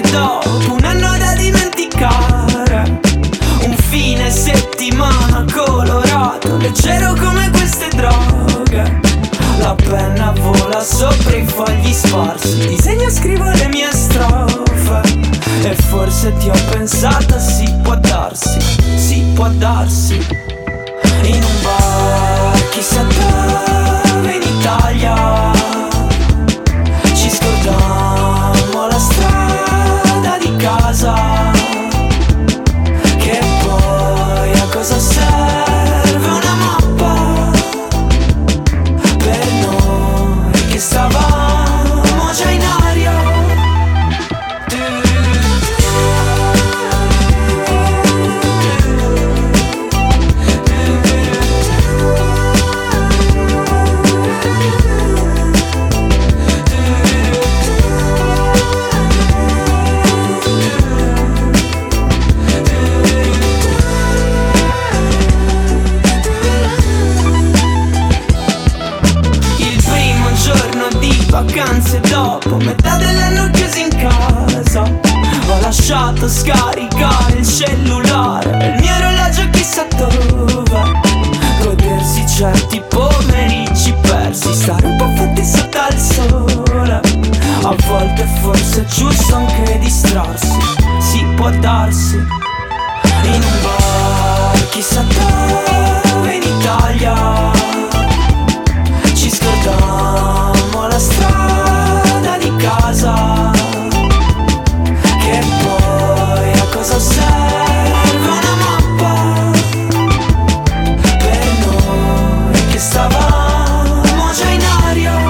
dopo, un anno da dimenticare, un fine settimana colorato, leggero come queste droghe. La penna vola sopra i fogli sparsi, disegno e scrivo le mie strofe. E forse ti ho pensato, si può darsi, si può darsi. In un bar, chissà dove in Italia, ci scordammo la strada di casa. Che poi a cosa serve una mappa per noi che stavamo già in aria? Vacanze dopo metà dell'anno chiuso in casa, ho lasciato scaricare il cellulare e il mio orologio chissà dove. Godersi certi pomeriggi persi, stare un po' fatti sotto al sole. A volte forse è giusto anche distrarsi, si può darsi. In un bar, chissà dove in Italia, ci scordammo la strada di casa. Che poi a cosa serve una mappa per noi che stavamo già in aria?